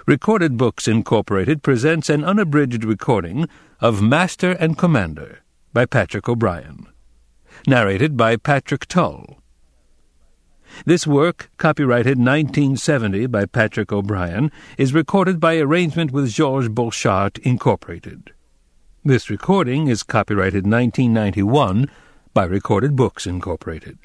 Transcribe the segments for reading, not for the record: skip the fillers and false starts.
Recorded Books Incorporated presents an unabridged recording of Master and Commander by Patrick O'Brian, narrated by Patrick Tull. This work, copyrighted 1970 by Patrick O'Brian, is recorded by arrangement with Georges Borchardt, Incorporated. This recording is copyrighted 1991 by Recorded Books Incorporated.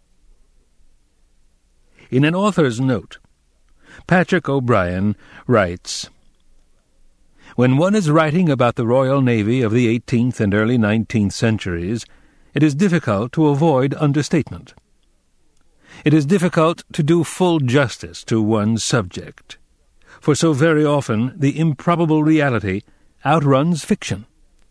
In an author's note, Patrick O'Brian writes, "When one is writing about the Royal Navy of the 18th and early 19th centuries, it is difficult to avoid understatement. It is difficult to do full justice to one's subject, for so very often the improbable reality outruns fiction.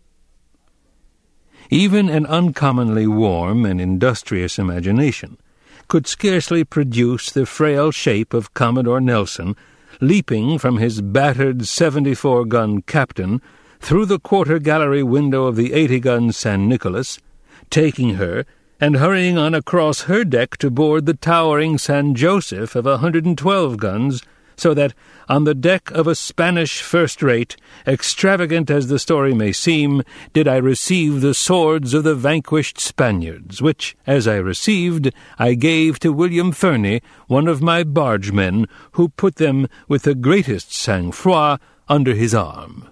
Even an uncommonly warm and industrious imagination could scarcely produce the frail shape of Commodore Nelson leaping from his battered 74-gun Captain through the quarter-gallery window of the 80-gun San Nicolas, taking her and hurrying on across her deck to board the towering San Joseph of 112 guns, so that, on the deck of a Spanish first-rate, extravagant as the story may seem, did I receive the swords of the vanquished Spaniards, which, as I received, I gave to William Ferny, one of my bargemen, who put them with the greatest sang-froid under his arm."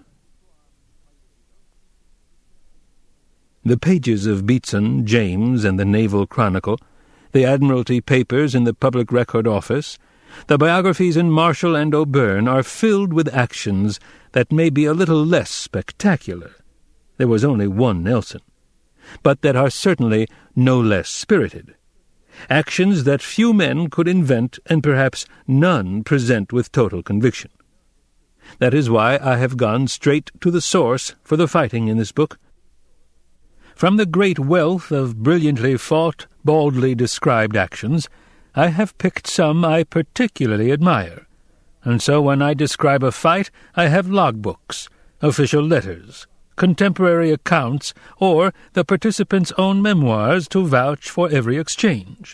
The pages of Beatson, James, and the Naval Chronicle, the Admiralty papers in the Public Record Office, the biographies in Marshall and O'Byrne are filled with actions that may be a little less spectacular. There was only one Nelson, but that are certainly no less spirited. Actions that few men could invent and perhaps none present with total conviction. That is why I have gone straight to the source for the fighting in this book. From the great wealth of brilliantly fought, baldly described actions, I have picked some I particularly admire, and so when I describe a fight I have logbooks, official letters, contemporary accounts, or the participants' own memoirs to vouch for every exchange.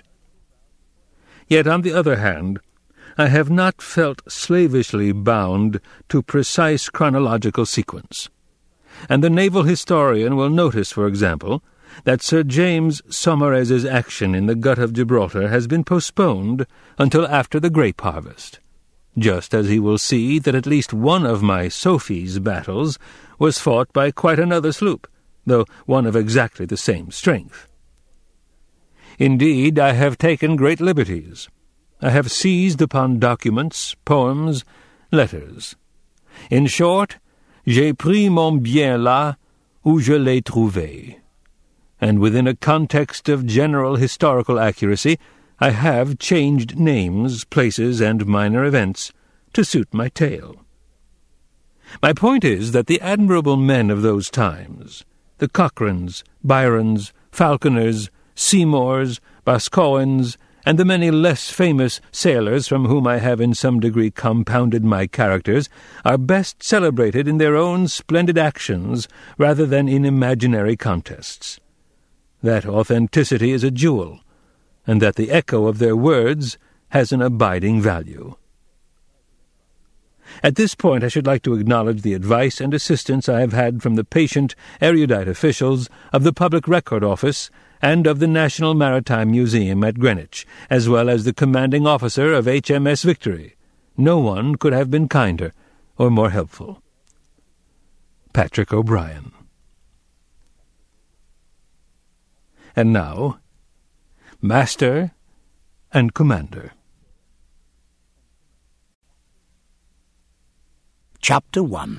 Yet, on the other hand, I have not felt slavishly bound to precise chronological sequence, and the naval historian will notice, for example, that Sir James Saumarez's action in the Gut of Gibraltar has been postponed until after the grape harvest, just as he will see that at least one of my Sophie's battles was fought by quite another sloop, though one of exactly the same strength. Indeed, I have taken great liberties. I have seized upon documents, poems, letters. In short, j'ai pris mon bien là où je l'ai trouvé. And within a context of general historical accuracy, I have changed names, places, and minor events to suit my tale. My point is that the admirable men of those times, the Cochranes, Byrons, Falconers, Seymours, Boscawens, and the many less famous sailors from whom I have in some degree compounded my characters, are best celebrated in their own splendid actions rather than in imaginary contests. That authenticity is a jewel, and that the echo of their words has an abiding value. At this point I should like to acknowledge the advice and assistance I have had from the patient, erudite officials of the Public Record Office and of the National Maritime Museum at Greenwich, as well as the commanding officer of HMS Victory. No one could have been kinder or more helpful. Patrick O'Brian. And now, Master and Commander. Chapter 1.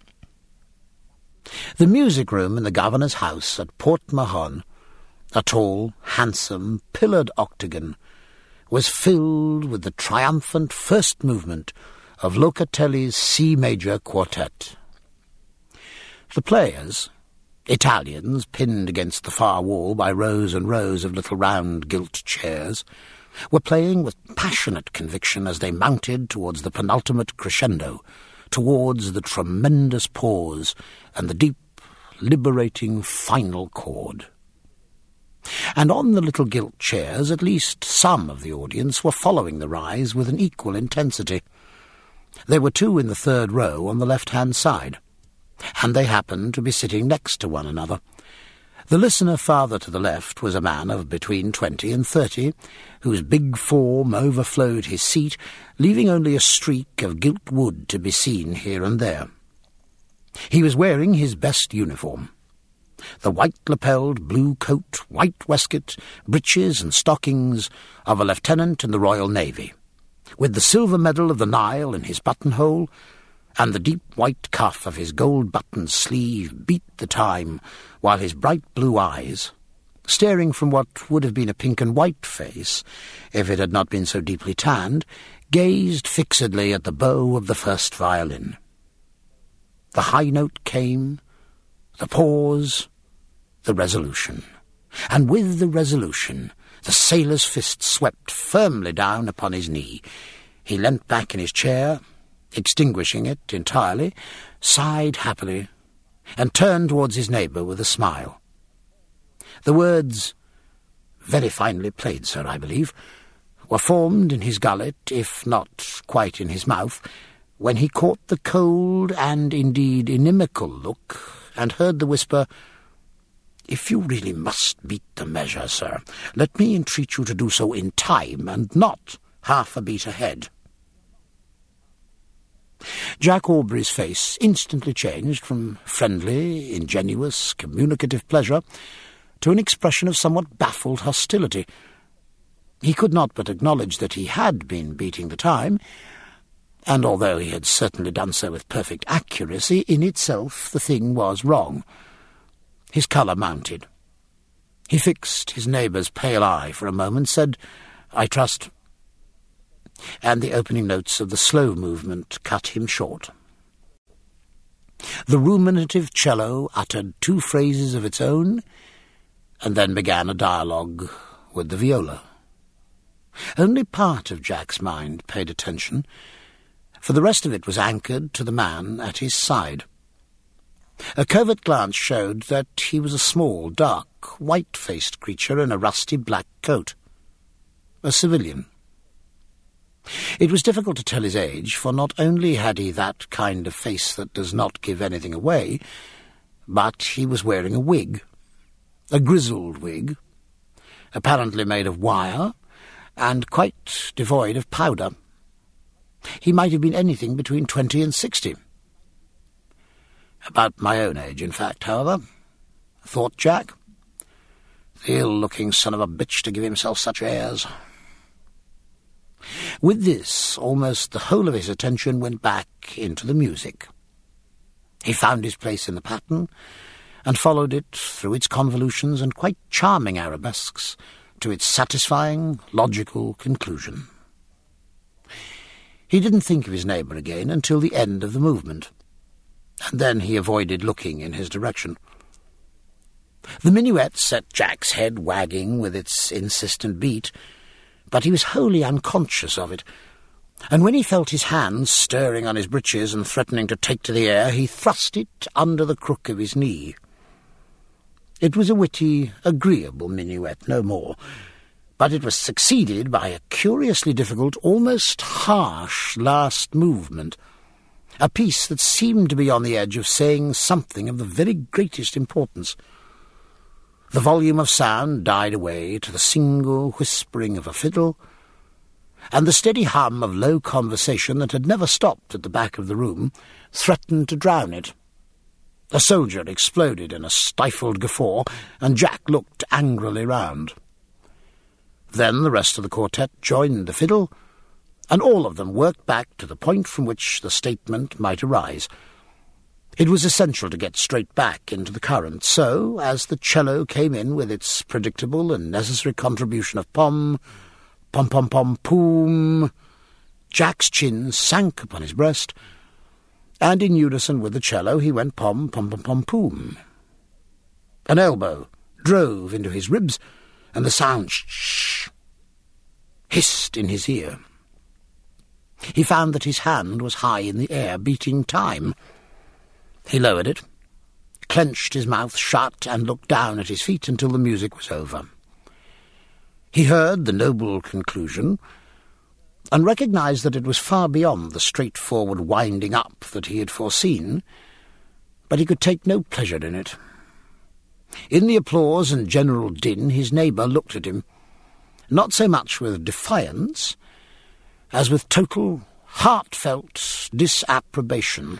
The music room in the governor's house at Port Mahon, a tall, handsome, pillared octagon, was filled with the triumphant first movement of Locatelli's C major quartet. The players, Italians pinned against the far wall by rows and rows of little round gilt chairs, were playing with passionate conviction as they mounted towards the penultimate crescendo, towards the tremendous pause and the deep, liberating final chord. And on the little gilt chairs at least some of the audience were following the rise with an equal intensity. There were two in the third row on the left-hand side, and they happened to be sitting next to one another. The listener farther to the left was a man of between 20 and 30, whose big form overflowed his seat, leaving only a streak of gilt wood to be seen here and there. He was wearing his best uniform, the white-lapelled blue coat, white waistcoat, breeches and stockings of a lieutenant in the Royal Navy, with the silver medal of the Nile in his buttonhole, and the deep white cuff of his gold-buttoned sleeve beat the time, while his bright blue eyes, staring from what would have been a pink and white face if it had not been so deeply tanned, gazed fixedly at the bow of the first violin. The high note came, the pause, the resolution, and with the resolution the sailor's fist swept firmly down upon his knee. He leant back in his chair, extinguishing it entirely, sighed happily, and turned towards his neighbour with a smile. The words, "Very finely played, sir, I believe," were formed in his gullet, if not quite in his mouth, when he caught the cold and indeed inimical look, and heard the whisper, "If you really must beat the measure, sir, let me entreat you to do so in time, and not half a beat ahead." Jack Aubrey's face instantly changed from friendly, ingenuous, communicative pleasure to an expression of somewhat baffled hostility. He could not but acknowledge that he had been beating the time, and although he had certainly done so with perfect accuracy, in itself the thing was wrong. His colour mounted. He fixed his neighbour's pale eye for a moment, said, "I trust," and the opening notes of the slow movement cut him short. The ruminative cello uttered two phrases of its own, and then began a dialogue with the viola. Only part of Jack's mind paid attention, for the rest of it was anchored to the man at his side. A covert glance showed that he was a small, dark, white-faced creature in a rusty black coat. A civilian. It was difficult to tell his age, for not only had he that kind of face that does not give anything away, but he was wearing a wig, a grizzled wig, apparently made of wire, and quite devoid of powder. He might have been anything between 20 and 60. About my own age, in fact, however, thought Jack. The ill-looking son of a bitch to give himself such airs. With this, almost the whole of his attention went back into the music. He found his place in the pattern, and followed it through its convolutions and quite charming arabesques to its satisfying, logical conclusion. He didn't think of his neighbour again until the end of the movement, and then he avoided looking in his direction. The minuet set Jack's head wagging with its insistent beat, but he was wholly unconscious of it, and when he felt his hand stirring on his breeches and threatening to take to the air, he thrust it under the crook of his knee. It was a witty, agreeable minuet, no more, but it was succeeded by a curiously difficult, almost harsh last movement, a piece that seemed to be on the edge of saying something of the very greatest importance. The volume of sound died away to the single whispering of a fiddle, and the steady hum of low conversation that had never stopped at the back of the room threatened to drown it. A soldier exploded in a stifled guffaw, and Jack looked angrily round. Then the rest of the quartet joined the fiddle, and all of them worked back to the point from which the statement might arise. It was essential to get straight back into the current, so, as the cello came in with its predictable and necessary contribution of pom, pom pom pom poom, Jack's chin sank upon his breast, and in unison with the cello he went pom pom pom pom poom. An elbow drove into his ribs, and the sound shh hissed in his ear. He found that his hand was high in the air, beating time. He lowered it, clenched his mouth shut, and looked down at his feet until the music was over. He heard the noble conclusion, and recognised that it was far beyond the straightforward winding up that he had foreseen, but he could take no pleasure in it. In the applause and general din, his neighbour looked at him, not so much with defiance as with total, heartfelt disapprobation.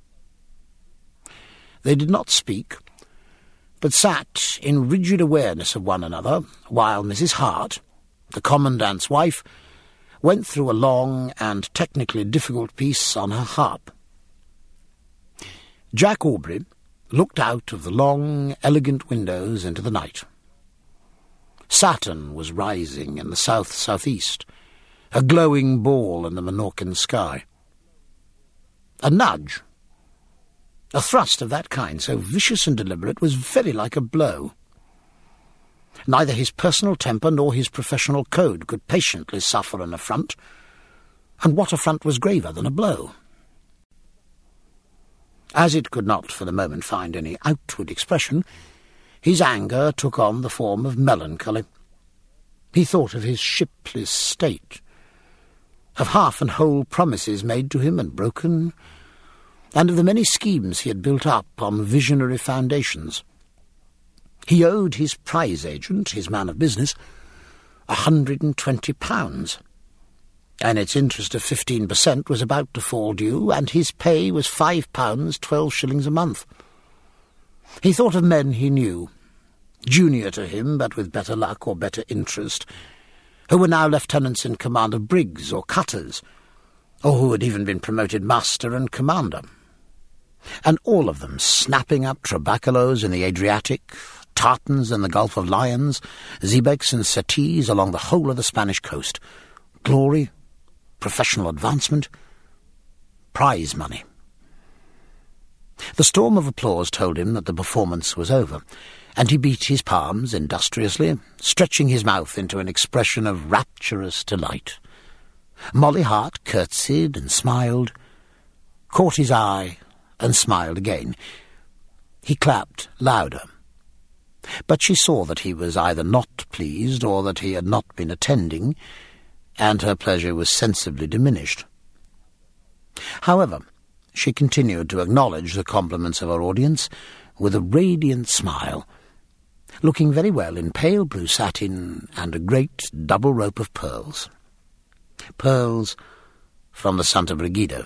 They did not speak, but sat in rigid awareness of one another, while Mrs. Hart, the Commandant's wife, went through a long and technically difficult piece on her harp. Jack Aubrey looked out of the long, elegant windows into the night. Saturn was rising in the south-southeast, a glowing ball in the Menorcan sky. A nudge, a thrust of that kind, so vicious and deliberate, was very like a blow. Neither his personal temper nor his professional code could patiently suffer an affront, and what affront was graver than a blow? As it could not for the moment find any outward expression, his anger took on the form of melancholy. He thought of his shipless state, of half and whole promises made to him and broken, and of the many schemes he had built up on visionary foundations. He owed his prize agent, his man of business, £120, and its interest of 15% was about to fall due, and his pay was £5, 12 shillings a month. He thought of men he knew, junior to him, but with better luck or better interest, who were now lieutenants in command of brigs or cutters, or who had even been promoted master and commander, and all of them snapping up trabaccolos in the Adriatic, tartans in the Gulf of Lions, xebecs and settees along the whole of the Spanish coast. Glory, professional advancement, prize money. The storm of applause told him that the performance was over, and he beat his palms industriously, stretching his mouth into an expression of rapturous delight. Molly Hart curtsied and smiled, caught his eye, and smiled again. He clapped louder, but she saw that he was either not pleased or that he had not been attending, and her pleasure was sensibly diminished. However, she continued to acknowledge the compliments of her audience with a radiant smile, looking very well in pale blue satin and a great double rope of pearls. Pearls from the Santa Brigida.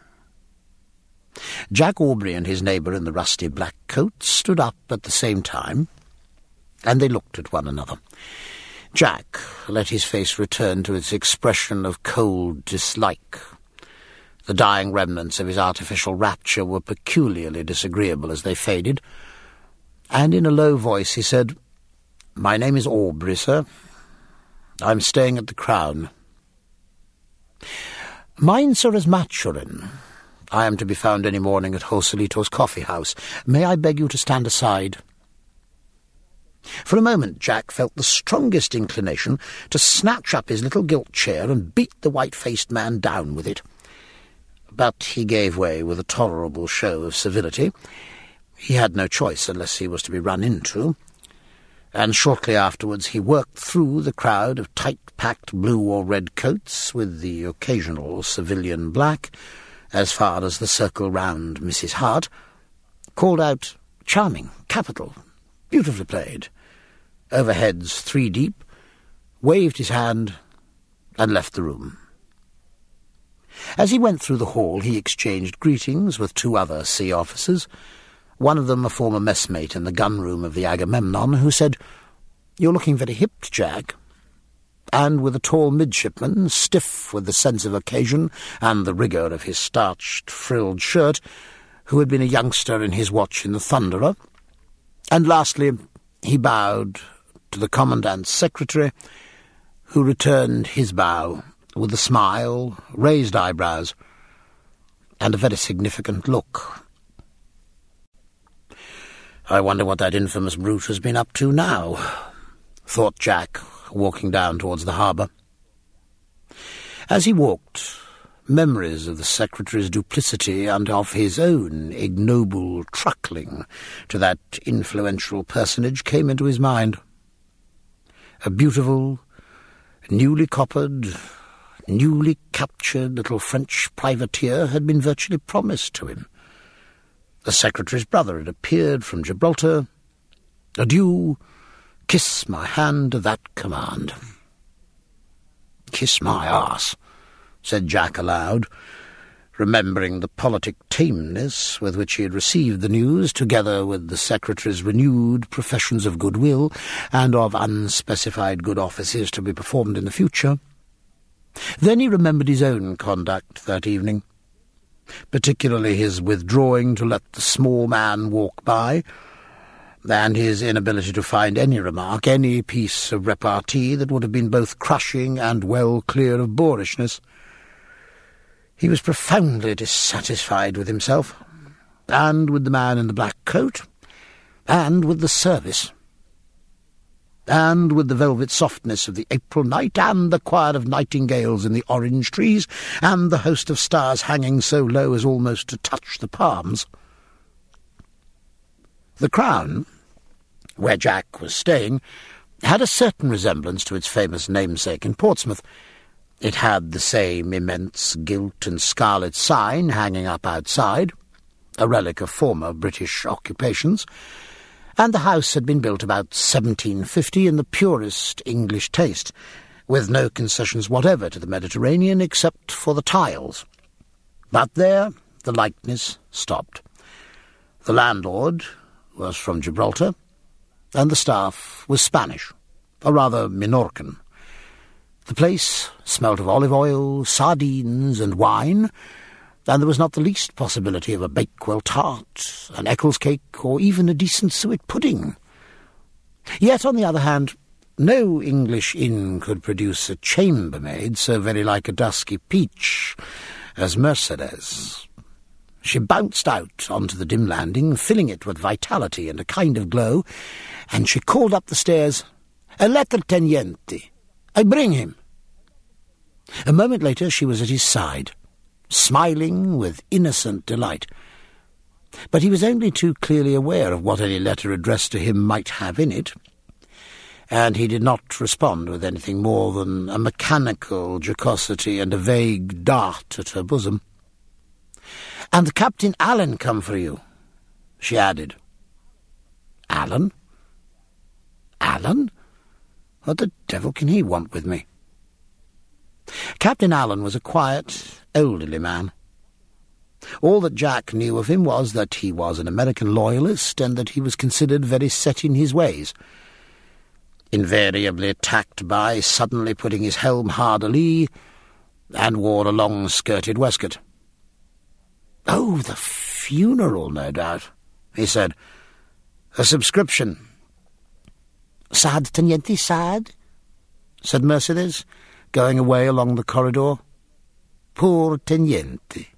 Jack Aubrey and his neighbour in the rusty black coat stood up at the same time, and they looked at one another. Jack let his face return to its expression of cold dislike. The dying remnants of his artificial rapture were peculiarly disagreeable as they faded, and in a low voice he said, "My name is Aubrey, sir. I'm staying at the Crown." "Mine, sir, is Maturin. I am to be found any morning at Joselito's coffee house. May I beg you to stand aside?" For a moment Jack felt the strongest inclination to snatch up his little gilt chair and beat the white-faced man down with it. But he gave way with a tolerable show of civility. He had no choice unless he was to be run into, and shortly afterwards he worked through the crowd of tight-packed blue or red coats, with the occasional civilian black, as far as the circle round Mrs. Hart, called out, "Charming, capital, beautifully played," overheads 3 deep, waved his hand, and left the room. As he went through the hall he exchanged greetings with 2 other sea officers, one of them a former messmate in the gun-room of the Agamemnon, who said, "You're looking very hip, Jack," and with a tall midshipman, stiff with the sense of occasion and the rigour of his starched, frilled shirt, who had been a youngster in his watch in the Thunderer, and lastly he bowed to the Commandant's secretary, who returned his bow with a smile, raised eyebrows, and a very significant look. "I wonder what that infamous brute has been up to now," thought Jack, walking down towards the harbour. As he walked, memories of the secretary's duplicity and of his own ignoble truckling to that influential personage came into his mind. A beautiful, newly coppered, newly captured little French privateer had been virtually promised to him. The secretary's brother had appeared from Gibraltar. Adieu, kiss my hand to that command. "Kiss my arse," said Jack aloud, remembering the politic tameness with which he had received the news, together with the secretary's renewed professions of goodwill and of unspecified good offices to be performed in the future. Then he remembered his own conduct that evening, particularly his withdrawing to let the small man walk by, and his inability to find any remark, any piece of repartee that would have been both crushing and well clear of boorishness. He was profoundly dissatisfied with himself, and with the man in the black coat, and with the service, and with the velvet softness of the April night, and the choir of nightingales in the orange trees, and the host of stars hanging so low as almost to touch the palms. The Crown, where Jack was staying, had a certain resemblance to its famous namesake in Portsmouth. It had the same immense gilt and scarlet sign hanging up outside, a relic of former British occupations, and the house had been built about 1750 in the purest English taste, with no concessions whatever to the Mediterranean except for the tiles. But there the likeness stopped. The landlord was from Gibraltar, and the staff was Spanish, or rather Minorcan. The place smelt of olive oil, sardines, and wine, and there was not the least possibility of a Bakewell tart, an Eccles cake, or even a decent suet pudding. Yet, on the other hand, no English inn could produce a chambermaid so very like a dusky peach as Mercedes. She bounced out onto the dim landing, filling it with vitality and a kind of glow, and she called up the stairs, "A letter, Teniente. I bring him." A moment later she was at his side, smiling with innocent delight. But he was only too clearly aware of what any letter addressed to him might have in it, and he did not respond with anything more than a mechanical jocosity and a vague dart at her bosom. "And Captain Allen come for you," she added. "Allen? Allen? What the devil can he want with me?" Captain Allen was a quiet, elderly man. All that Jack knew of him was that he was an American loyalist and that he was considered very set in his ways, invariably attacked by suddenly putting his helm hard alee, and wore a long-skirted waistcoat. "Oh, the funeral, no doubt," he said. "A subscription." "Sad, Teniente, sad?" said Mercedes, going away along the corridor. "Poor Teniente."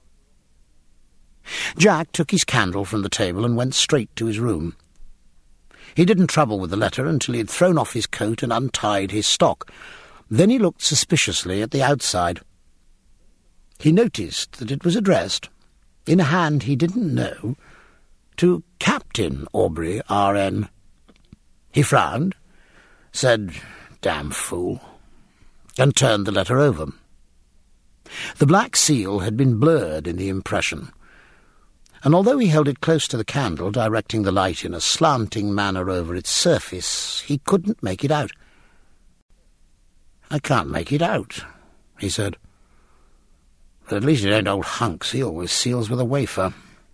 Jack took his candle from the table and went straight to his room. He didn't trouble with the letter until he had thrown off his coat and untied his stock. Then he looked suspiciously at the outside. He noticed that it was addressed, in a hand he didn't know, to Captain Aubrey, R.N. He frowned, said, "Damn fool," and turned the letter over. The black seal had been blurred in the impression, and although he held it close to the candle, directing the light in a slanting manner over its surface, he couldn't make it out. "I can't make it out," he said. "But at least it ain't old Hunks. He always seals with a wafer."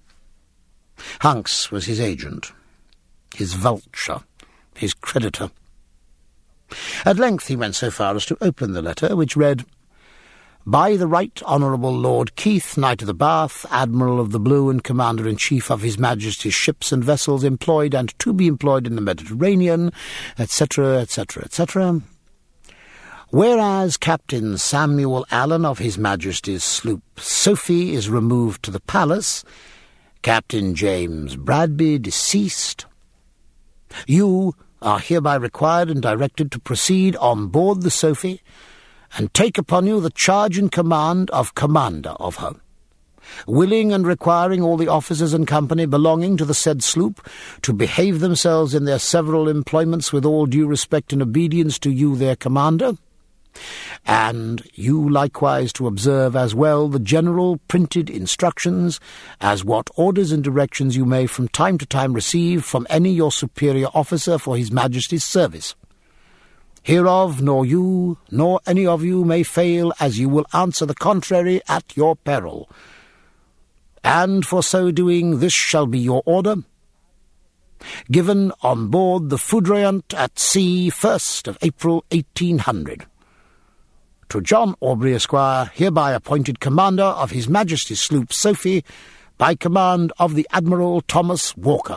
Hunks was his agent, his vulture, his creditor. At length he went so far as to open the letter, which read, "By the Right Honourable Lord Keith, Knight of the Bath, Admiral of the Blue and Commander-in-Chief of His Majesty's ships and vessels employed and to be employed in the Mediterranean, etc., etc., etc. Whereas Captain Samuel Allen of His Majesty's sloop Sophie is removed to the palace, Captain James Bradby deceased, you are hereby required and directed to proceed on board the Sophie and take upon you the charge and command of commander of her, willing and requiring all the officers and company belonging to the said sloop to behave themselves in their several employments with all due respect and obedience to you their commander, And you likewise to observe as well the general printed instructions as what orders and directions you may from time to time receive from any your superior officer for his Majesty's service. Hereof nor you nor any of you may fail, as you will answer the contrary at your peril. And for so doing this shall be your order, given on board the Foudroyant at sea 1st of April 1800. To John Aubrey, Esquire, hereby appointed Commander of His Majesty's sloop Sophie, by command of the Admiral Thomas Walker.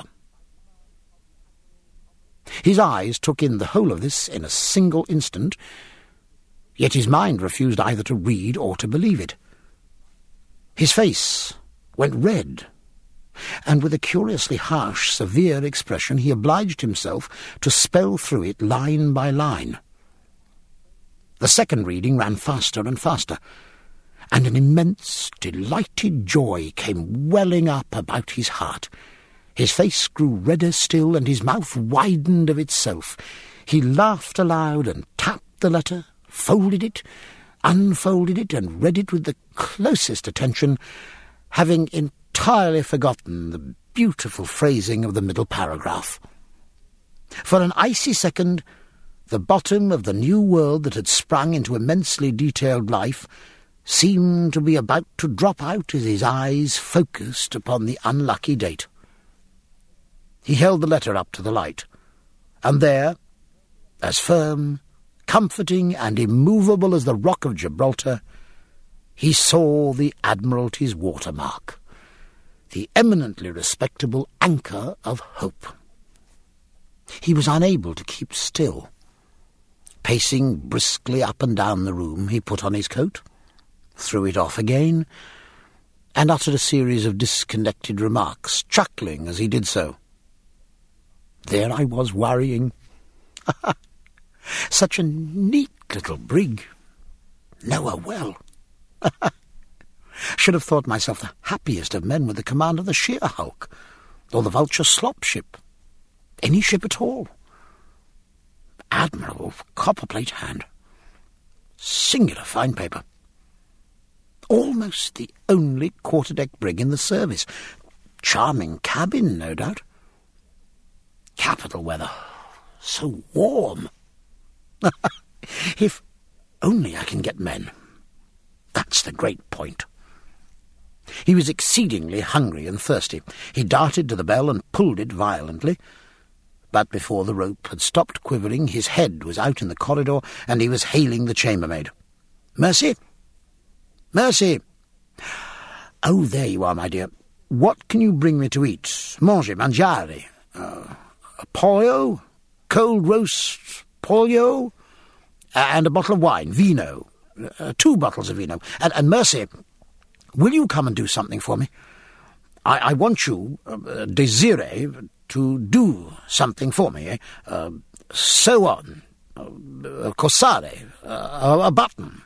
His eyes took in the whole of this in a single instant, yet his mind refused either to read or to believe it. His face went red, and with a curiously harsh, severe expression he obliged himself to spell through it line by line. The second reading ran faster and faster, and an immense, delighted joy came welling up about his heart. His face grew redder still, and his mouth widened of itself. He laughed aloud and tapped the letter, folded it, unfolded it, and read it with the closest attention, having entirely forgotten the beautiful phrasing of the middle paragraph. For an icy second, the bottom of the new world that had sprung into immensely detailed life seemed to be about to drop out as his eyes focused upon the unlucky date. He held the letter up to the light, and there, as firm, comforting, and immovable as the rock of Gibraltar, he saw the Admiralty's watermark, the eminently respectable anchor of hope. He was unable to keep still. Pacing briskly up and down the room, he put on his coat, threw it off again, and uttered a series of disconnected remarks, chuckling as he did so. There I was worrying. Such a neat little brig. Know her well. Should have thought myself the happiest of men with the command of the Sheer-Hulk, or the Vulture slop ship. Any ship at all. Admirable copperplate hand. Singular fine paper. Almost the only quarter-deck brig in the service. Charming cabin, no doubt. Capital weather. So warm. If only I can get men. That's the great point. He was exceedingly hungry and thirsty. He darted to the bell and pulled it violently. But before the rope had stopped quivering, his head was out in the corridor, and he was hailing the chambermaid. "Mercy! Mercy! Oh, there you are, my dear. What can you bring me to eat? Mangiare. Pollo, cold roast pollo, and a bottle of wine, vino, 2 bottles of vino. And Mercy, will you come and do something for me? I want you, Desiree, to do something for me. Sew on, corsare, a button."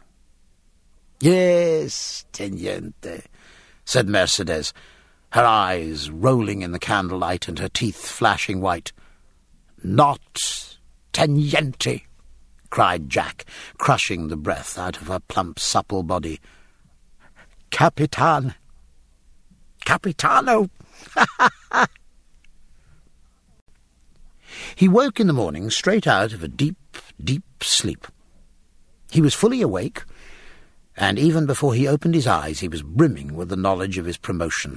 "Yes, Teniente," said Mercedes, her eyes rolling in the candlelight and her teeth flashing white. "Not Teniente," cried Jack, crushing the breath out of her plump, supple body. "Capitan. Capitano." He woke in the morning straight out of a deep, deep sleep. He was fully awake, and even before he opened his eyes he was brimming with the knowledge of his promotion.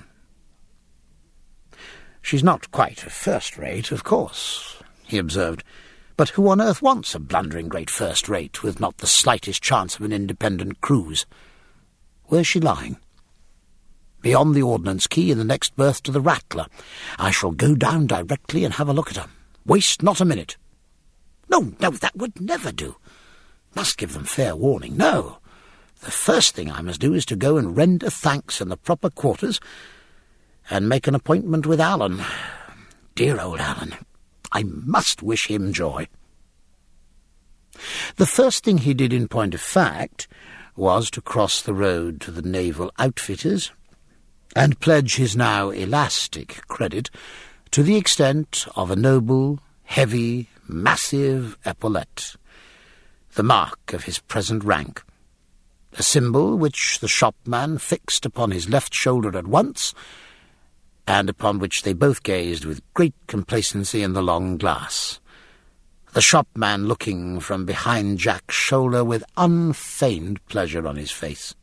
"She's not quite first-rate, of course," he observed, "but who on earth wants a blundering great first-rate with not the slightest chance of an independent cruise? Where's she lying?" "Beyond the Ordnance Quay in the next berth to the Rattler. I shall go down directly and have a look at her. Waste not a minute." No, that would never do. Must give them fair warning. No, the first thing I must do is to go and render thanks in the proper quarters and make an appointment with Alan. Dear old Alan. I must wish him joy. The first thing he did in point of fact was to cross the road to the Naval Outfitters and pledge his now elastic credit to the extent of a noble, heavy, massive epaulette, the mark of his present rank, a symbol which the shopman fixed upon his left shoulder at once, and upon which they both gazed with great complacency in the long glass, the shopman looking from behind Jack's shoulder with unfeigned pleasure on his face.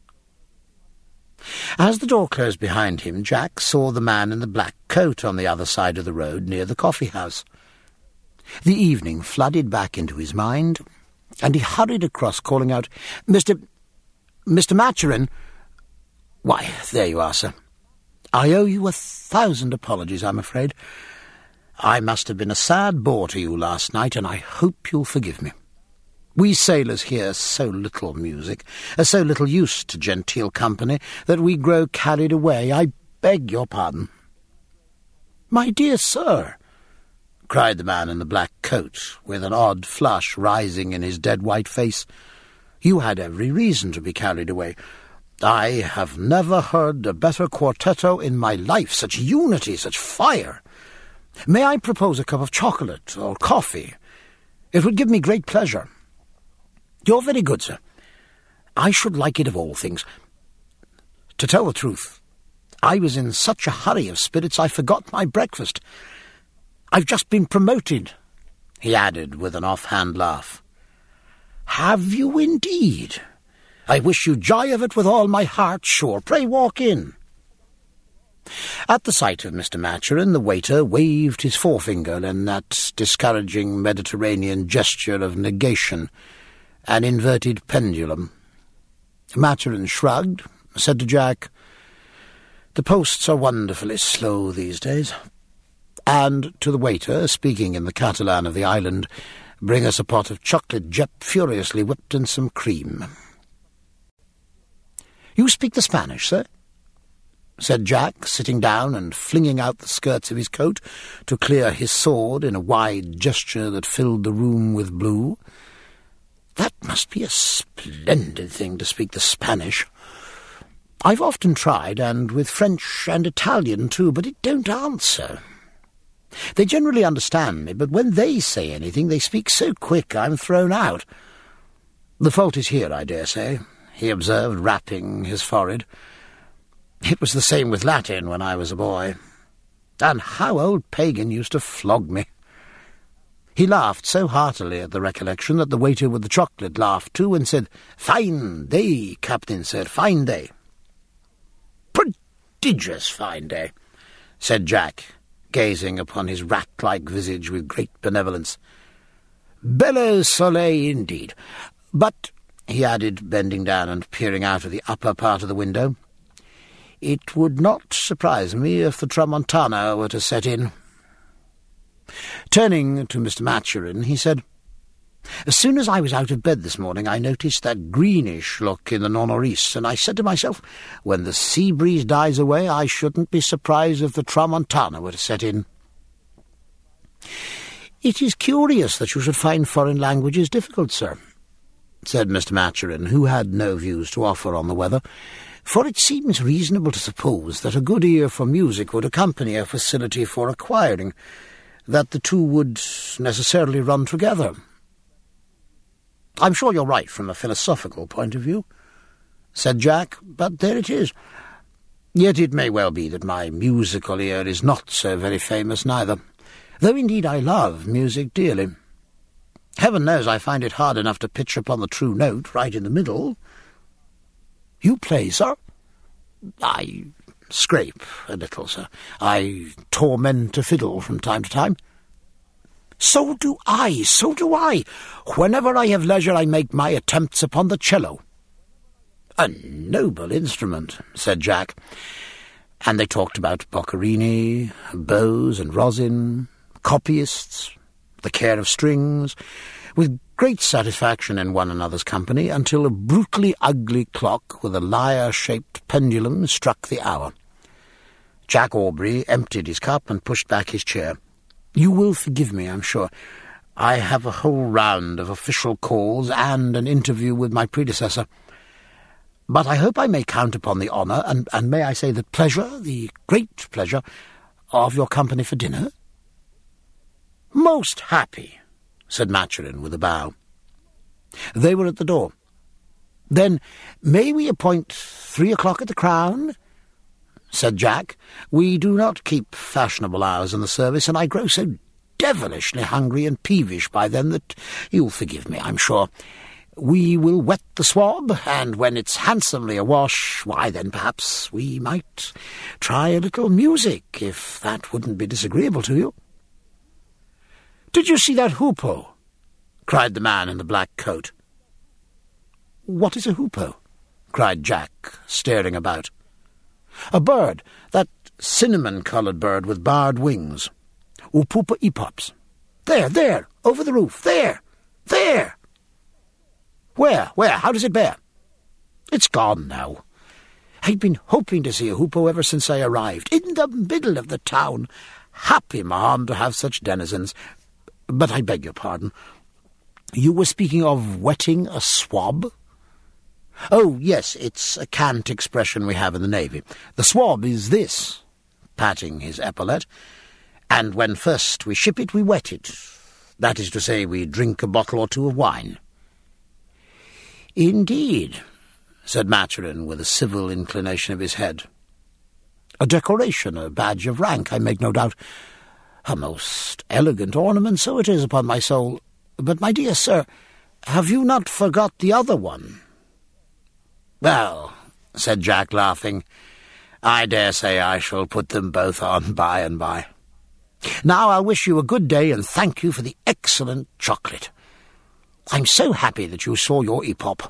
As the door closed behind him, Jack saw the man in the black coat on the other side of the road near the coffee-house. The evening flooded back into his mind, and he hurried across, calling out, Mr. Maturin! Why, there you are, sir. I owe you 1,000 apologies, I'm afraid. I must have been a sad bore to you last night, and I hope you'll forgive me. We sailors hear so little music, are so little used to genteel company, that we grow carried away. I beg your pardon. My dear sir, cried the man in the black coat, with an odd flush rising in his dead white face, you had every reason to be carried away. I have never heard a better quartetto in my life, such unity, such fire. May I propose a cup of chocolate or coffee? It would give me great pleasure. You're very good, sir. I should like it of all things. To tell the truth, I was in such a hurry of spirits I forgot my breakfast. I've just been promoted, he added with an offhand laugh. Have you indeed? I wish you joy of it with all my heart, sure. Pray walk in. At the sight of Mr. Maturin, the waiter waved his forefinger in that discouraging Mediterranean gesture of negation, an inverted pendulum. Maturin shrugged, said to Jack, The posts are wonderfully slow these days. And to the waiter, speaking in the Catalan of the island, Bring us a pot of chocolate jet furiously whipped and some cream. You speak the Spanish, sir? Said Jack, sitting down and flinging out the skirts of his coat to clear his sword in a wide gesture that filled the room with blue. That must be a splendid thing to speak the Spanish. I've often tried, and with French and Italian too, but it don't answer. They generally understand me, but when they say anything, they speak so quick I'm thrown out. The fault is here, I dare say, he observed, rapping his forehead. It was the same with Latin when I was a boy. And how old Pagan used to flog me. He laughed so heartily at the recollection that the waiter with the chocolate laughed too and said, Fine day, Captain, sir, fine day. Prodigious fine day, said Jack, gazing upon his rat-like visage with great benevolence. Bel soleil indeed. But, he added, bending down and peering out of the upper part of the window, it would not surprise me if the Tramontana were to set in. Turning to Mr. Maturin, he said, As soon as I was out of bed this morning, I noticed that greenish look in the nord-nor'east, and I said to myself, when the sea breeze dies away, I shouldn't be surprised if the Tramontana were to set in. It is curious that you should find foreign languages difficult, sir, said Mr. Maturin, who had no views to offer on the weather, for it seems reasonable to suppose that a good ear for music would accompany a facility for acquiring, that the two would necessarily run together. I'm sure you're right from a philosophical point of view, said Jack, but there it is. Yet it may well be that my musical ear is not so very famous neither, though indeed I love music dearly. Heaven knows I find it hard enough to pitch upon the true note right in the middle. You play, sir? I scrape a little, sir. I torment a fiddle from time to time. So do I. Whenever I have leisure, I make my attempts upon the cello. A noble instrument, said Jack. And they talked about Boccherini, bows and rosin, copyists, the care of strings, with great satisfaction in one another's company, until a brutally ugly clock with a lyre-shaped pendulum struck the hour. Jack Aubrey emptied his cup and pushed back his chair. You will forgive me, I'm sure. I have a whole round of official calls and an interview with my predecessor. But I hope I may count upon the honour, and may I say the pleasure, the great pleasure, of your company for dinner? Most happy, said Maturin with a bow. They were at the door. "Then may we appoint 3 o'clock at the Crown?" said Jack. "We do not keep fashionable hours in the service, and I grow so devilishly hungry and peevish by then that you'll forgive me, I'm sure. We will wet the swab, and when it's handsomely awash, why then perhaps we might try a little music, if that wouldn't be disagreeable to you." "Did you see that hoopoe?" cried the man in the black coat. "What is a hoopoe?" cried Jack, staring about. "A bird, that cinnamon-coloured bird with barred wings. Upupa epops. There, over the roof, there! Where? How does it bear?" "It's gone now. I'd been hoping to see a hoopoe ever since I arrived, in the middle of the town. Happy, Mahon, to have such denizens. But I beg your pardon. You were speaking of wetting a swab?" "Oh, yes, it's a cant expression we have in the Navy. The swab is this," patting his epaulette, "and when first we ship it, we wet it. That is to say, we drink a bottle or two of wine." "Indeed," said Maturin, with a civil inclination of his head. "A decoration, a badge of rank, I make no doubt. A most elegant ornament, so it is, upon my soul. But, my dear sir, have you not forgot the other one?" "Well," said Jack, laughing, "I dare say I shall put them both on by and by. Now I'll wish you a good day and thank you for the excellent chocolate. I'm so happy that you saw your epop."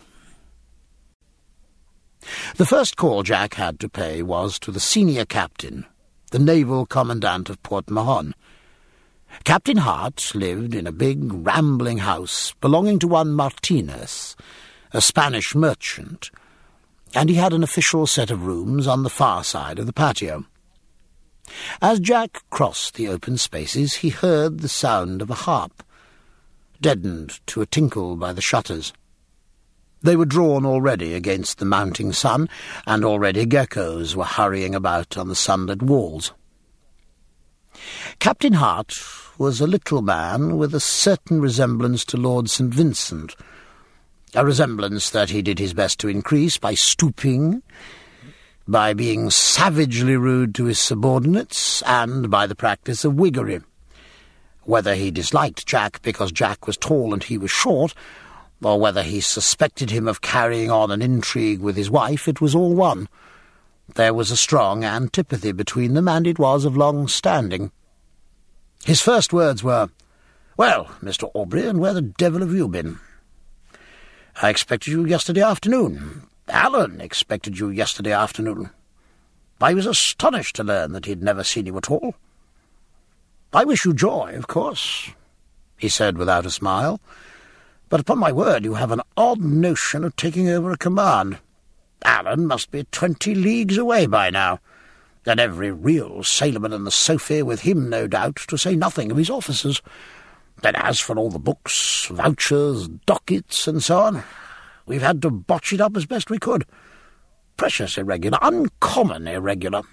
The first call Jack had to pay was to the senior captain, the naval commandant of Port Mahon. Captain Hart lived in a big, rambling house belonging to one Martinez, a Spanish merchant, and he had an official set of rooms on the far side of the patio. As Jack crossed the open spaces, he heard the sound of a harp, deadened to a tinkle by the shutters. They were drawn already against the mounting sun, and already geckos were hurrying about on the sunlit walls. Captain Hart was a little man with a certain resemblance to Lord St. Vincent, a resemblance that he did his best to increase by stooping, by being savagely rude to his subordinates, and by the practice of wiggery. Whether he disliked Jack because Jack was tall and he was short, or whether he suspected him of carrying on an intrigue with his wife, it was all one. There was a strong antipathy between them, and it was of long standing. His first words were, "Well, Mr. Aubrey, and where the devil have you been? I expected you yesterday afternoon. Alan expected you yesterday afternoon. I was astonished to learn that he'd never seen you at all. I wish you joy, of course," he said without a smile, "but upon my word you have an odd notion of taking over a command. Alan must be 20 leagues away by now, and every real sailorman in the Sophia with him, no doubt, to say nothing of his officers. And as for all the books, vouchers, dockets, and so on, we've had to botch it up as best we could. Precious irregular, uncommon irregular."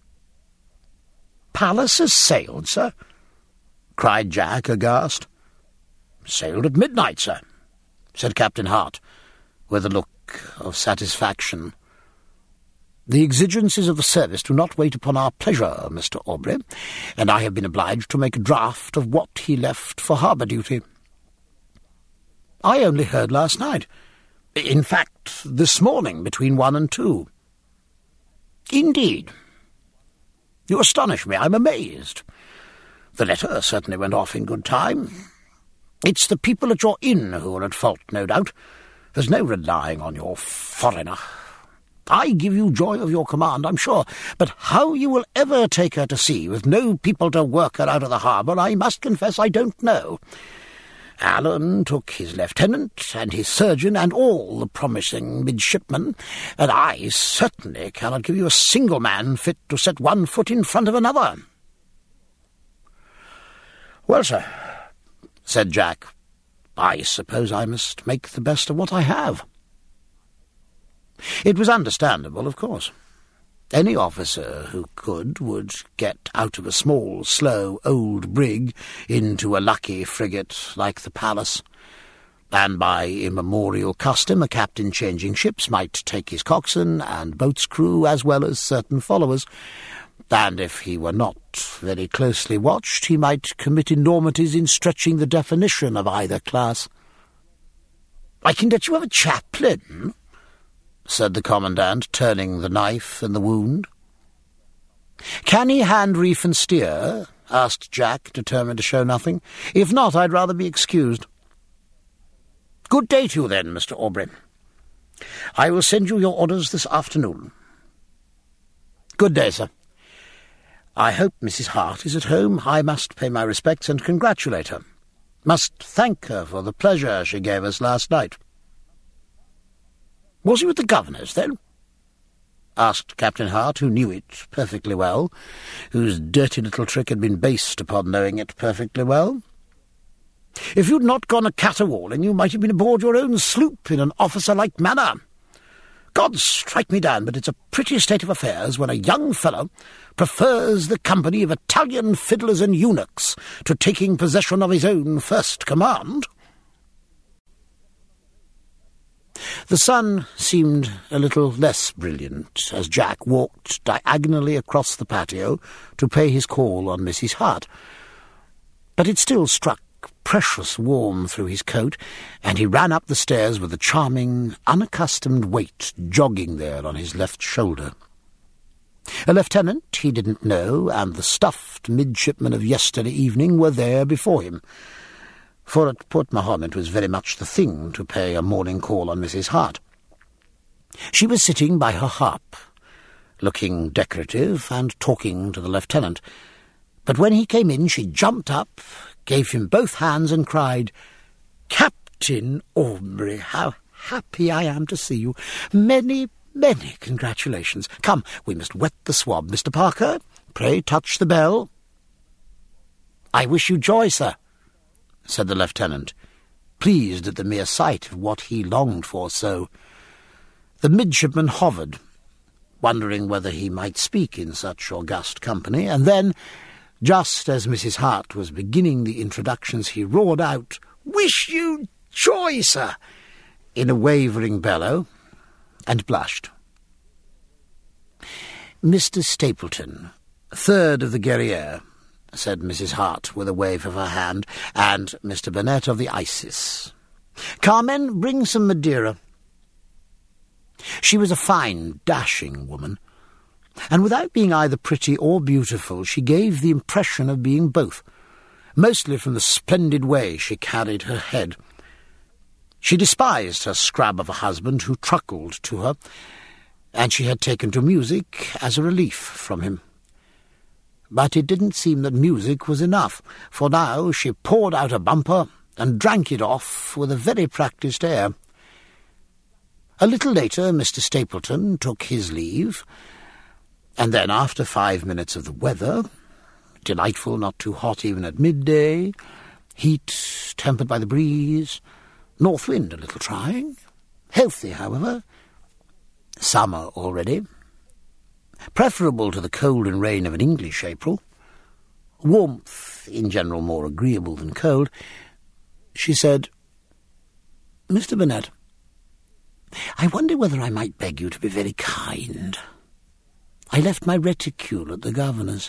"Pallas has sailed, sir?" cried Jack, aghast. "Sailed at midnight, sir," said Captain Hart, with a look of satisfaction. "The exigencies of the service do not wait upon our pleasure, Mr. Aubrey, and I have been obliged to make a draft of what he left for harbour duty." "I only heard last night. In fact, this morning, between 1 and 2. "Indeed. You astonish me. I'm amazed. The letter certainly went off in good time. It's the people at your inn who are at fault, no doubt. There's no relying on your foreigner. I give you joy of your command, I'm sure, but how you will ever take her to sea with no people to work her out of the harbour, I must confess I don't know. Alan took his lieutenant and his surgeon and all the promising midshipmen, and I certainly cannot give you a single man fit to set one foot in front of another." "Well, sir," said Jack, "I suppose I must make the best of what I have." It was understandable, of course. Any officer who could would get out of a small, slow, old brig into a lucky frigate like the Pallas. and by immemorial custom a captain changing ships might take his coxswain and boat's crew as well as certain followers, and if he were not very closely watched he might commit enormities in stretching the definition of either class. "I can get you of a chaplain," said the commandant, turning the knife in the wound. "Can he hand reef and steer?" asked Jack, determined to show nothing. "If not, I'd rather be excused." "Good day to you, then, Mr. Aubrey. I will send you your orders this afternoon." "Good day, sir. I hope Mrs. Hart is at home. I must pay my respects and congratulate her. Must thank her for the pleasure she gave us last night." "Was he with the governors, then?" asked Captain Hart, who knew it perfectly well, whose dirty little trick had been based upon knowing it perfectly well. "If you'd not gone a caterwauling, you might have been aboard your own sloop in an officer-like manner. God strike me down, but it's a pretty state of affairs when a young fellow prefers the company of Italian fiddlers and eunuchs to taking possession of his own first command." The sun seemed a little less brilliant as Jack walked diagonally across the patio to pay his call on Mrs. Hart, but it still struck precious warm through his coat, and he ran up the stairs with a charming, unaccustomed weight jogging there on his left shoulder. A lieutenant he didn't know and the stuffed midshipman of yesterday evening were there before him, for at Port Mahon it was very much the thing to pay a morning call on Mrs. Hart. She was sitting by her harp, looking decorative and talking to the lieutenant, but when he came in she jumped up, gave him both hands and cried, "Captain Aubrey, how happy I am to see you! Many, many congratulations. Come, we must wet the swab. Mr. Parker, pray touch the bell." "I wish you joy, sir," said the lieutenant, pleased at the mere sight of what he longed for so. The midshipman hovered, wondering whether he might speak in such august company, and then, just as Mrs. Hart was beginning the introductions, he roared out, "Wish you joy, sir," in a wavering bellow, and blushed. "Mr. Stapleton, third of the Guerriere," said Mrs. Hart with a wave of her hand, "and Mr. Burnett of the Isis. Carmen, bring some Madeira." She was a fine, dashing woman, and without being either pretty or beautiful, she gave the impression of being both, mostly from the splendid way she carried her head. She despised her scrub of a husband who truckled to her, and she had taken to music as a relief from him. But it didn't seem that music was enough, for now she poured out a bumper and drank it off with a very practised air. A little later Mr. Stapleton took his leave, and then, after 5 minutes of the weather, delightful, not too hot even at midday, heat tempered by the breeze, north wind a little trying, healthy, however, summer already, preferable to the cold and rain of an English April, warmth in general more agreeable than cold, she said, "Mr. Burnett, I wonder whether I might beg you to be very kind. I left my reticule at the governor's."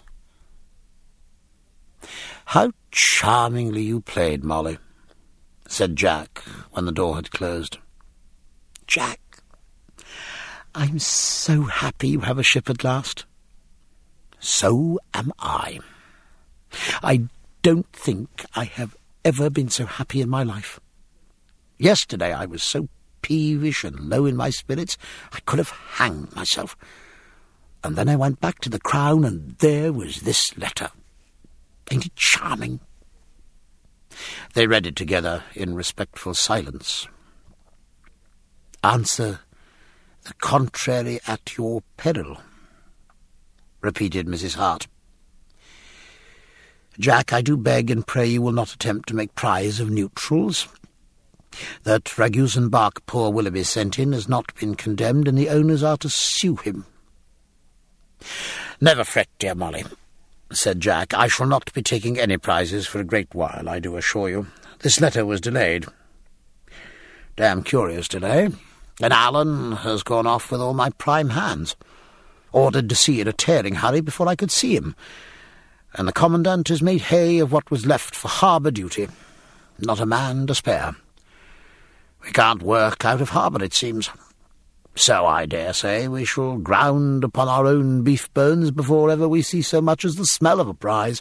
"How charmingly you played, Molly," said Jack when the door had closed. "Jack, I'm so happy you have a ship at last." "So am I. I don't think I have ever been so happy in my life. Yesterday I was so peevish and low in my spirits I could have hanged myself. And then I went back to the Crown, and there was this letter. Ain't it charming?" They read it together in respectful silence. "Answer the contrary at your peril," repeated Mrs. Hart. "Jack, I do beg and pray you will not attempt to make prize of neutrals. That Ragusan bark poor Willoughby sent in has not been condemned, and the owners are to sue him." "Never fret, dear Molly," said Jack. "I shall not be taking any prizes for a great while, I do assure you. This letter was delayed. Damn curious today. And Allen has gone off with all my prime hands. Ordered to sea in a tearing hurry before I could see him. And the Commandant has made hay of what was left for harbour duty. Not a man to spare. We can't work out of harbour, it seems. So I dare say we shall ground upon our own beef bones before ever we see so much as the smell of a prize.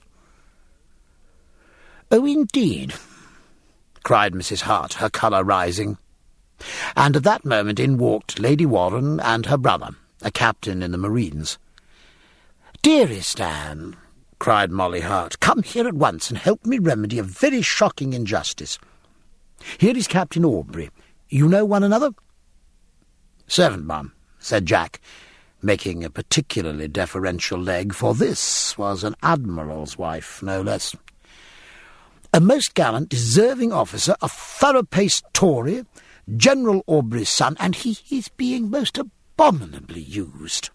Oh, indeed, cried Mrs. Hart, her colour rising. And at that moment in walked Lady Warren and her brother, a captain in the Marines. "Dearest Anne," cried Molly Hart, "come here at once and help me remedy a very shocking injustice. Here is Captain Aubrey. You know one another?" "Servant, ma'am," said Jack, making a particularly deferential leg, for this was an admiral's wife, no less. "A most gallant, deserving officer, a thorough-paced Tory, General Aubrey's son, and he is being most abominably used."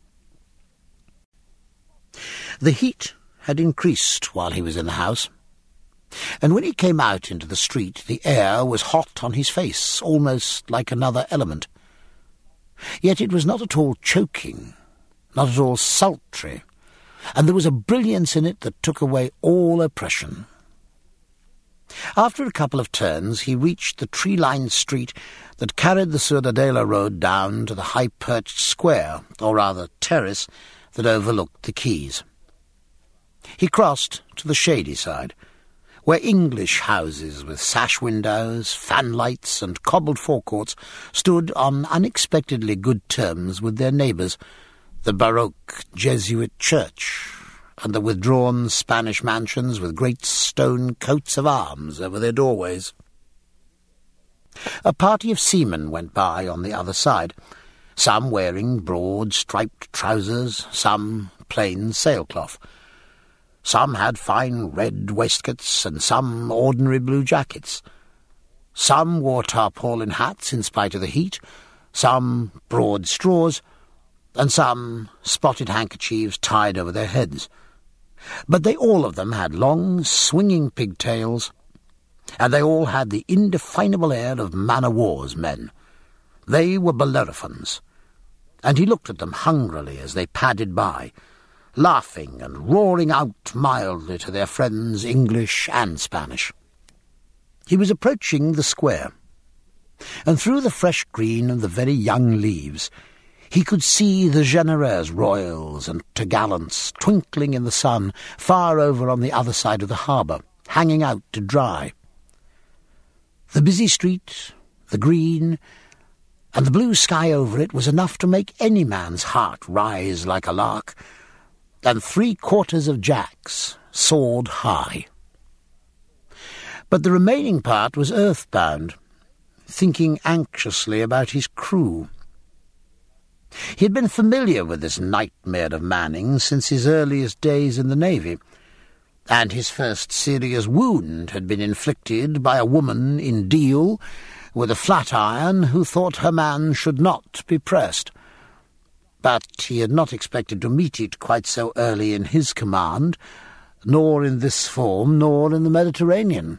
The heat had increased while he was in the house, and when he came out into the street the air was hot on his face, almost like another element. Yet it was not at all choking, not at all sultry, and there was a brilliance in it that took away all oppression. After a couple of turns he reached the tree-lined street that carried the Ciudadela road down to the high-perched square, or rather terrace, that overlooked the quays. He crossed to the shady side, where English houses with sash windows, fanlights, and cobbled forecourts stood on unexpectedly good terms with their neighbours, the Baroque Jesuit church, and the withdrawn Spanish mansions with great stone coats of arms over their doorways. A party of seamen went by on the other side, some wearing broad striped trousers, some plain sailcloth. Some had fine red waistcoats, and some ordinary blue jackets. Some wore tarpaulin hats in spite of the heat, some broad straws, and some spotted handkerchiefs tied over their heads. But they all of them had long, swinging pigtails, and they all had the indefinable air of man-o'-war's men. They were Bellerophons, and he looked at them hungrily as they padded by, laughing and roaring out mildly to their friends, English and Spanish. He was approaching the square, and through the fresh green of the very young leaves he could see the Generaise royals and topgallants twinkling in the sun far over on the other side of the harbour, hanging out to dry. The busy street, the green, and the blue sky over it was enough to make any man's heart rise like a lark, and 3/4 of Jack's soared high. But the remaining part was earthbound, thinking anxiously about his crew. He had been familiar with this nightmare of Manning since his earliest days in the Navy, and his first serious wound had been inflicted by a woman in Deal with a flat iron who thought her man should not be pressed. But he had not expected to meet it quite so early in his command, nor in this form, nor in the Mediterranean.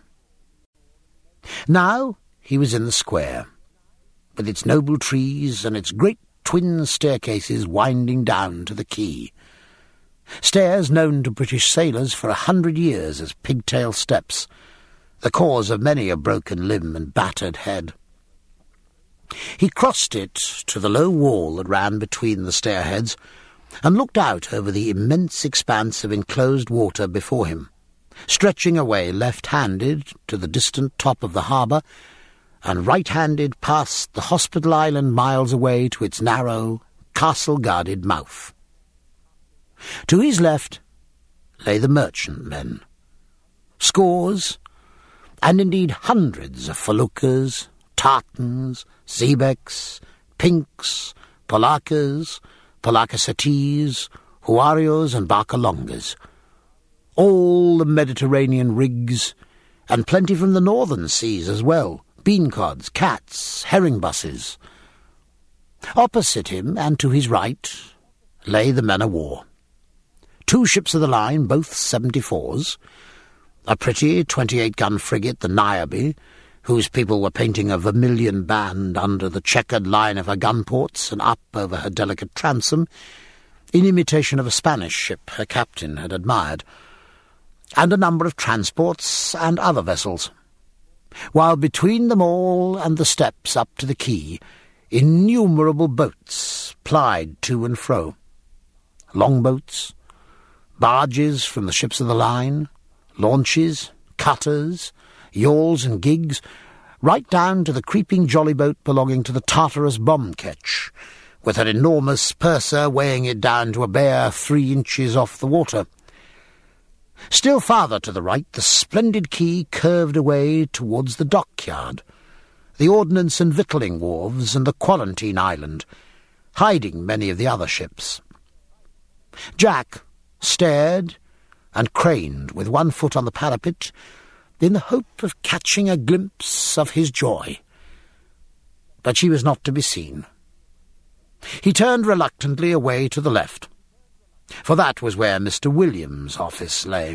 Now he was in the square, with its noble trees and its great twin staircases winding down to the quay. Stairs known to British sailors for 100 years as pigtail steps, the cause of many a broken limb and battered head. He crossed it to the low wall that ran between the stairheads, and looked out over the immense expanse of enclosed water before him, stretching away left-handed to the distant top of the harbour, and right-handed past the hospital island miles away to its narrow, castle-guarded mouth. To his left lay the merchantmen, scores, and indeed hundreds of feluccas, tartans, xebecs, pinks, polaccas, polaccasettes, huarios, and barcalongas, all the Mediterranean rigs, and plenty from the northern seas as well, beancods, cats, herring busses. Opposite him, and to his right, lay the men-of-war. 2 ships of the line, both 74s, a pretty 28-gun frigate, the Niobe, whose people were painting a vermilion band under the checkered line of her gun ports and up over her delicate transom, in imitation of a Spanish ship her captain had admired, and a number of transports and other vessels, while between them all and the steps up to the quay, innumerable boats plied to and fro. Longboats, barges from the ships of the line, launches, cutters, yawls and gigs, right down to the creeping jolly boat belonging to the Tartarus bomb ketch, with her enormous purser weighing it down to a bare 3 inches off the water. Still farther to the right, the splendid quay curved away towards the dockyard, the ordnance and victualling wharves and the quarantine island, hiding many of the other ships. Jack stared and craned with one foot on the parapet in the hope of catching a glimpse of his joy. But she was not to be seen. He turned reluctantly away to the left, for that was where Mr. Williams' office lay.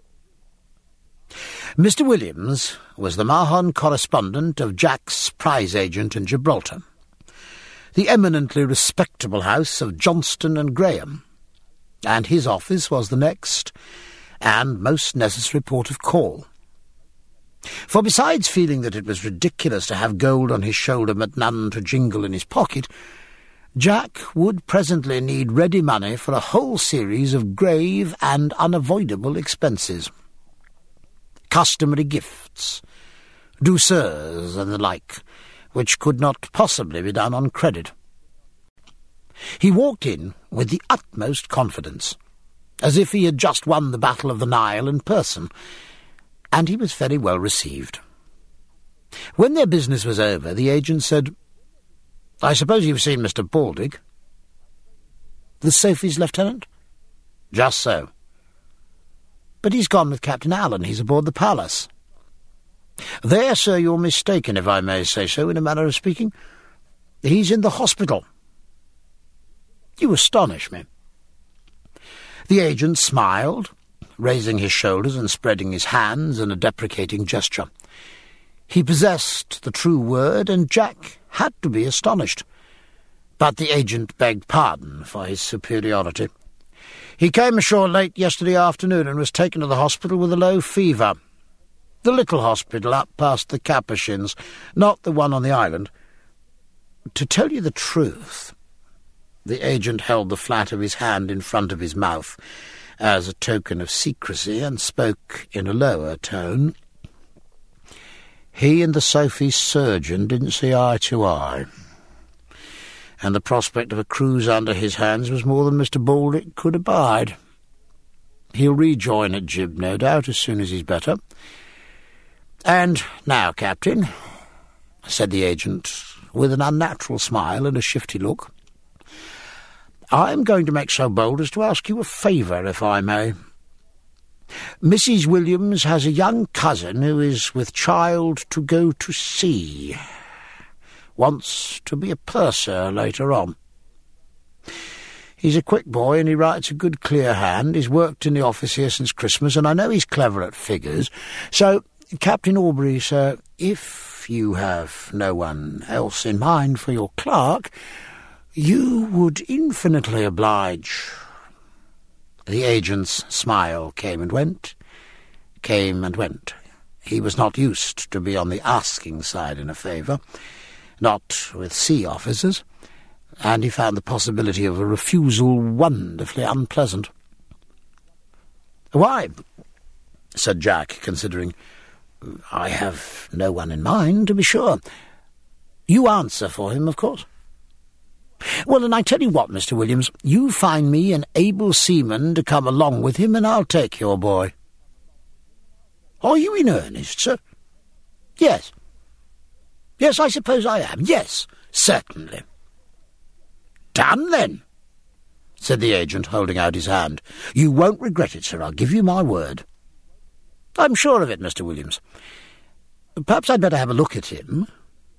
Mr. Williams was the Mahon correspondent of Jack's prize agent in Gibraltar, the eminently respectable house of Johnston and Graham, and his office was the next and most necessary port of call. For besides feeling that it was ridiculous to have gold on his shoulder but none to jingle in his pocket, Jack would presently need ready money for a whole series of grave and unavoidable expenses. Customary gifts, douceurs and the like, which could not possibly be done on credit. He walked in with the utmost confidence, as if he had just won the Battle of the Nile in person, and he was very well received. When their business was over, the agent said, "I suppose you've seen Mr. Baldick?" "The Sophie's lieutenant?" "Just so." "But he's gone with Captain Allen. He's aboard the Pallas." "There, sir, you're mistaken, if I may say so, in a manner of speaking. He's in the hospital." "You astonish me." The agent smiled, raising his shoulders and spreading his hands in a deprecating gesture. He possessed the true word, and Jack had to be astonished. But the agent begged pardon for his superiority. "He came ashore late yesterday afternoon and was taken to the hospital with a low fever. The little hospital up past the Capuchins, not the one on the island. To tell you the truth," the agent held the flat of his hand in front of his mouth as a token of secrecy and spoke in a lower tone, "he and the Sophie's surgeon didn't see eye to eye, and the prospect of a cruise under his hands was more than Mr. Baldick could abide. He'll rejoin at Gib, no doubt, as soon as he's better. And now, Captain," said the agent, with an unnatural smile and a shifty look, "I'm going to make so bold as to ask you a favour, if I may. Mrs. Williams has a young cousin who is with child to go to sea. Wants to be a purser later on. He's a quick boy and he writes a good clear hand. He's worked in the office here since Christmas, and I know he's clever at figures. So, Captain Aubrey, sir, if you have no one else in mind for your clerk, you would infinitely oblige." The agent's smile came and went. He was not used to be on the asking side in a favour, not with sea officers, and he found the possibility of a refusal wonderfully unpleasant. "Why," said Jack, considering, "I have no one in mind, to be sure. You answer for him, of course." "Well, and I tell you what, Mr. Williams, you find me an able seaman to come along with him, and I'll take your boy." "Are you in earnest, sir?" "Yes. Yes, I suppose I am. Yes, certainly." "Done, then," said the agent, holding out his hand. "You won't regret it, sir, I'll give you my word." "I'm sure of it, Mr. Williams. Perhaps I'd better have a look at him."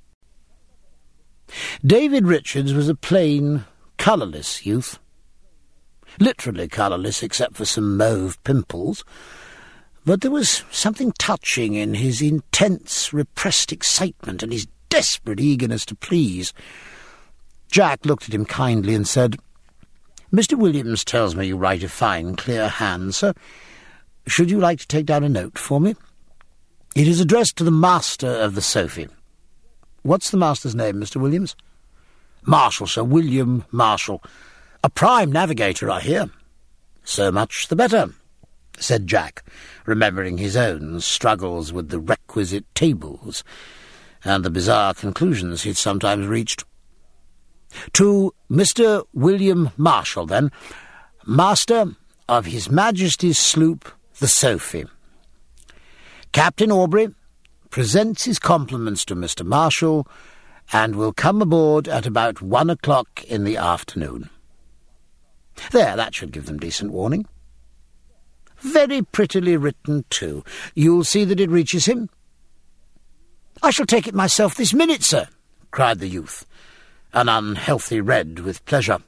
David Richards was a plain, colourless youth. Literally colourless except for some mauve pimples, But there was something touching in his intense, repressed excitement and his desperate eagerness to please. Jack looked at him kindly and said, "Mr. Williams tells me you write a fine, clear hand, sir. Should you like to take down a note for me? It is addressed to the master of the Sophie." "What's the master's name, Mr. Williams?" "Marshall, Sir William Marshall. A prime navigator, I hear." "So much the better," said Jack, remembering his own struggles with the requisite tables and the bizarre conclusions he'd sometimes reached. "To Mr. William Marshall, then, master of His Majesty's sloop, the Sophie. Captain Aubrey presents his compliments to Mr. Marshall and will come aboard at about 1 o'clock in the afternoon." There, that should give them decent warning. Very prettily written, too. You'll see that it reaches him. "I shall take it myself this minute, sir," cried the youth, an unhealthy red with pleasure.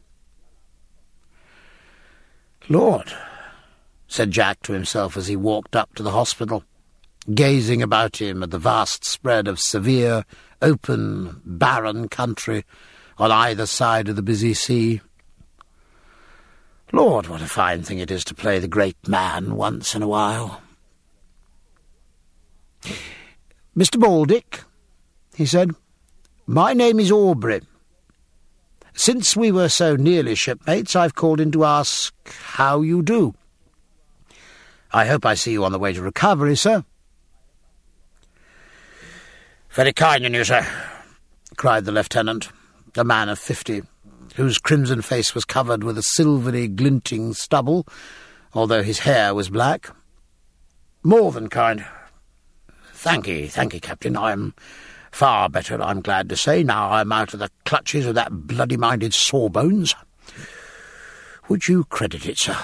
"Lord," said Jack to himself as he walked up to the hospital, gazing about him at the vast spread of severe, open, barren country on either side of the busy sea. "Lord, what a fine thing it is to play the great man once in a while." "Mr. Baldick," he said, "my name is Aubrey. Since we were so nearly shipmates, I've called in to ask how you do. I hope I see you on the way to recovery, sir." "Very kind in you, sir," cried the lieutenant, a man of 50, whose crimson face was covered with a silvery, glinting stubble, although his hair was black. "More than kind. Thank ye, Captain. I'm far better, I'm glad to say, now I'm out of the clutches of that bloody-minded Sawbones. Would you credit it, sir?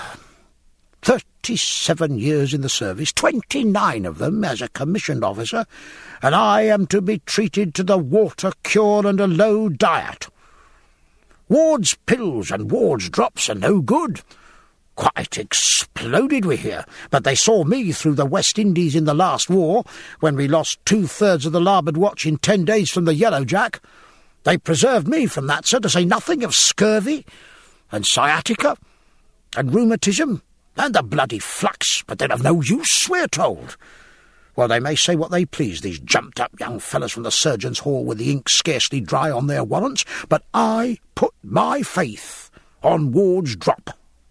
37 years in the service, 29 of them as a commissioned officer, and I am to be treated to the water cure and a low diet. Ward's pills and Ward's drops are no good. Quite exploded, we hear, but they saw me through the West Indies in the last war, when we lost 2/3 of the larboard watch in 10 days from the Yellow Jack. They preserved me from that, sir, to say nothing of scurvy and sciatica and rheumatism and the bloody flux, but they're of no use, we're told. Well, they may say what they please, these jumped-up young fellows from the Surgeons' Hall with the ink scarcely dry on their warrants, but I put my faith on Ward's drop."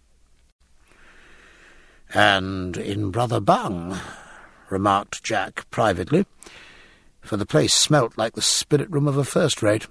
"And in Brother Bung," remarked Jack privately, for the place smelt like the spirit-room of a first-rate.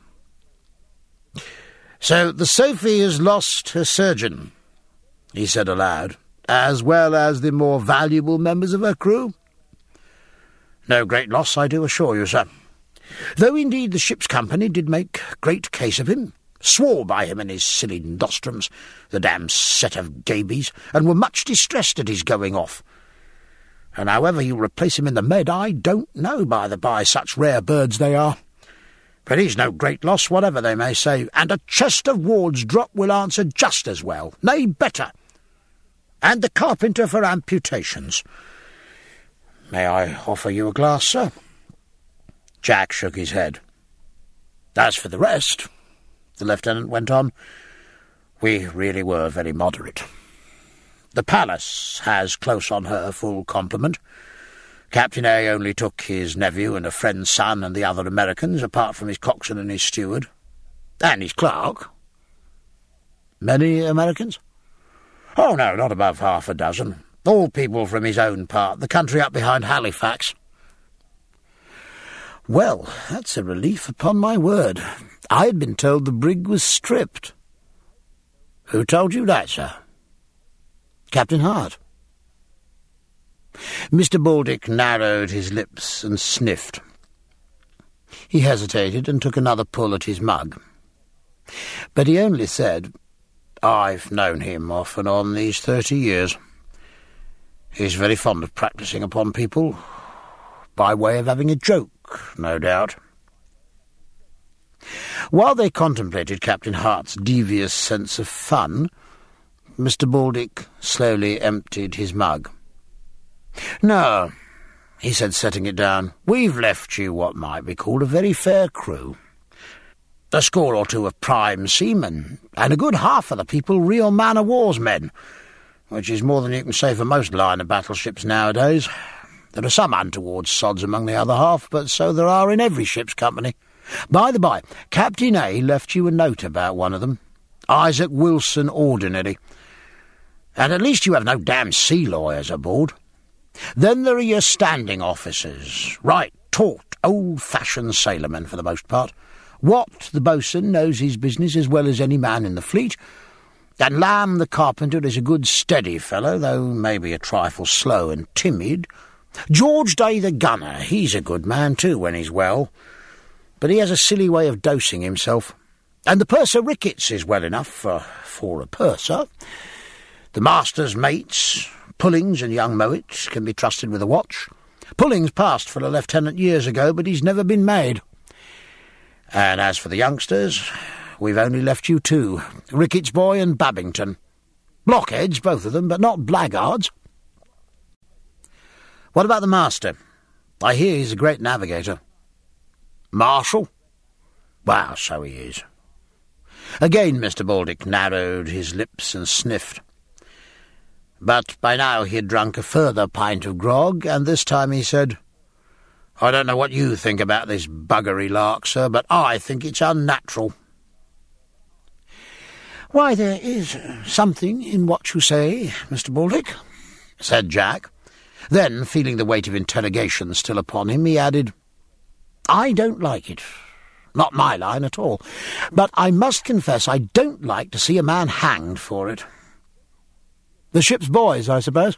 "So the Sophie has lost her surgeon," he said aloud, "as well as the more valuable members of her crew?" "No great loss, I do assure you, sir. Though indeed the ship's company did make great case of him, swore by him and his silly nostrums, the damned set of gabies, and were much distressed at his going off. And however you replace him in the Med, I don't know, by such rare birds they are. But he's no great loss, whatever they may say, and a chest of Ward's drop will answer just as well, nay, better. And the carpenter for amputations. May I offer you a glass, sir?" Jack shook his head. "As for the rest," the lieutenant went on, "we really were very moderate. The Pallas has close on her full complement. Captain A only took his nephew and a friend's son and the other Americans, apart from his coxswain and his steward. And his clerk." "Many Americans?" "Oh, no, not above half a dozen. All people from his own part, the country up behind Halifax." "Well, that's a relief, upon my word. I had been told the brig was stripped." "Who told you that, sir?" "Captain Hart." Mr. Baldick narrowed his lips and sniffed. He hesitated and took another pull at his mug. But he only said, "I've known him off and on these 30 years. He's very fond of practising upon people, by way of having a joke, no doubt." While they contemplated Captain Hart's devious sense of fun, Mr. Baldick slowly emptied his mug. "No," he said, setting it down. "We've left you what might be called a very fair crew. A score or two of prime seamen, and a good half of the people real man-of-war's men, which is more than you can say for most line of battleships nowadays. There are some untoward sods among the other half, but so there are in every ship's company. By the by, Captain A left you a note about one of them, Isaac Wilson Ordinary, and at least you have no damn sea lawyers aboard. Then there are your standing officers, right, taut, old-fashioned sailormen for the most part. Watt, the boatswain, knows his business as well as any man in the fleet, and Lamb, the carpenter, is a good steady fellow, though maybe a trifle slow and timid. George Day, the gunner, he's a good man too when he's well, but he has a silly way of dosing himself. And the purser Ricketts is well enough for a purser. The master's mates, Pullings and young Mowat, can be trusted with a watch. Pullings passed for a lieutenant years ago, but he's never been made. And as for the youngsters, we've only left you two, Ricketts boy and Babington. Blockheads, both of them, but not blackguards. What about the master? I hear he's a great navigator. Marshal? Well, so he is. Again Mr. Baldick narrowed his lips and sniffed. But by now he had drunk a further pint of grog, and this time he said, "I don't know what you think about this buggery lark, sir, but I think it's unnatural." "Why, there is something in what you say, Mr. Baldick," said Jack. Then, feeling the weight of interrogation still upon him, he added, "I don't like it. Not my line at all. But I must confess I don't like to see a man hanged for it." "The ship's boys, I suppose?"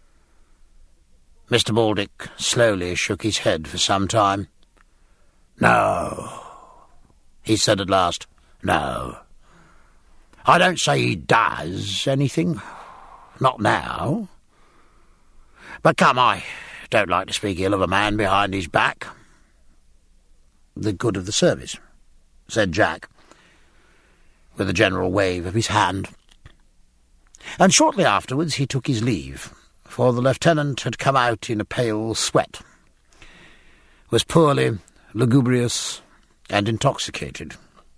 Mr. Baldick slowly shook his head for some time. "No," he said at last. "No. I don't say he does anything. Not now. But come, I don't like to speak ill of a man behind his back." "The good of the service," said Jack, with a general wave of his hand. And shortly afterwards he took his leave, for the lieutenant had come out in a pale sweat, was poorly, lugubrious, and intoxicated.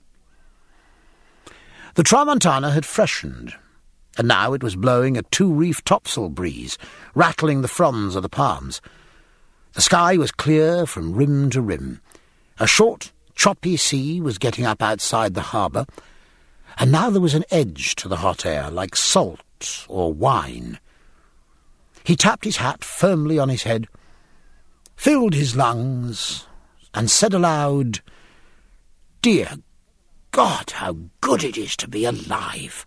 The Tramontana had freshened, and now it was blowing a two-reef topsail breeze, rattling the fronds of the palms. The sky was clear from rim to rim. A short, choppy sea was getting up outside the harbour, and now there was an edge to the hot air, like salt or wine. He tapped his hat firmly on his head, filled his lungs, and said aloud, "Dear God, how good it is to be alive!"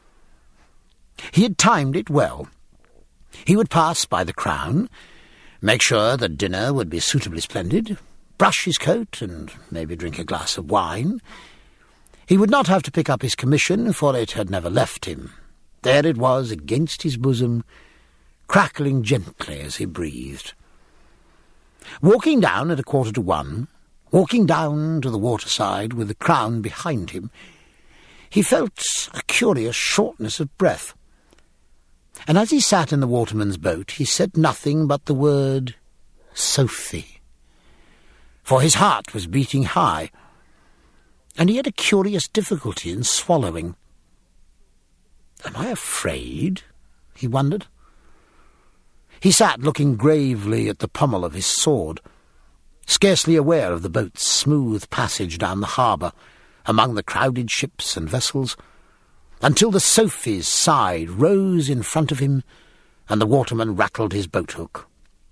He had timed it well. He would pass by the Crown, make sure that dinner would be suitably splendid, brush his coat, and maybe drink a glass of wine. He would not have to pick up his commission, for it had never left him. There it was against his bosom, crackling gently as he breathed. Walking down at 1:15, walking down to the waterside with the Crown behind him, he felt a curious shortness of breath. And as he sat in the waterman's boat, he said nothing but the word Sophie, for his heart was beating high, and he had a curious difficulty in swallowing. "Am I afraid?" he wondered. He sat looking gravely at the pommel of his sword, scarcely aware of the boat's smooth passage down the harbour among the crowded ships and vessels, until the Sophie's side rose in front of him and the waterman rattled his boat-hook.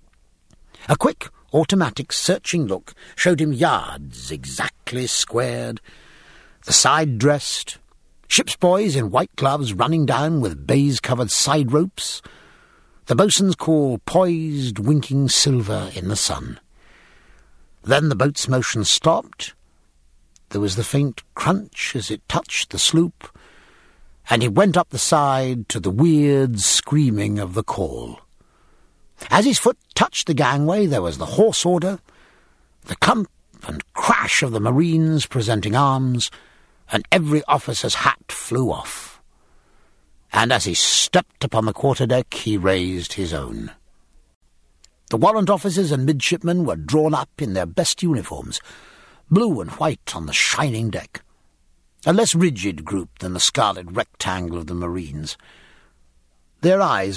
A quick, automatic, searching look showed him yards exactly squared, the side dressed, ship's boys in white gloves running down with baize-covered side ropes, the boatswain's call poised, winking silver in the sun. Then the boat's motion stopped. There was the faint crunch as it touched the sloop, and he went up the side to the weird screaming of the call. As his foot touched the gangway, there was the hoarse order, the clump and crash of the marines presenting arms, and every officer's hat flew off. And as he stepped upon the quarter-deck, he raised his own. The warrant officers and midshipmen were drawn up in their best uniforms, blue and white on the shining deck, a less rigid group than the scarlet rectangle of the Marines. Their eyes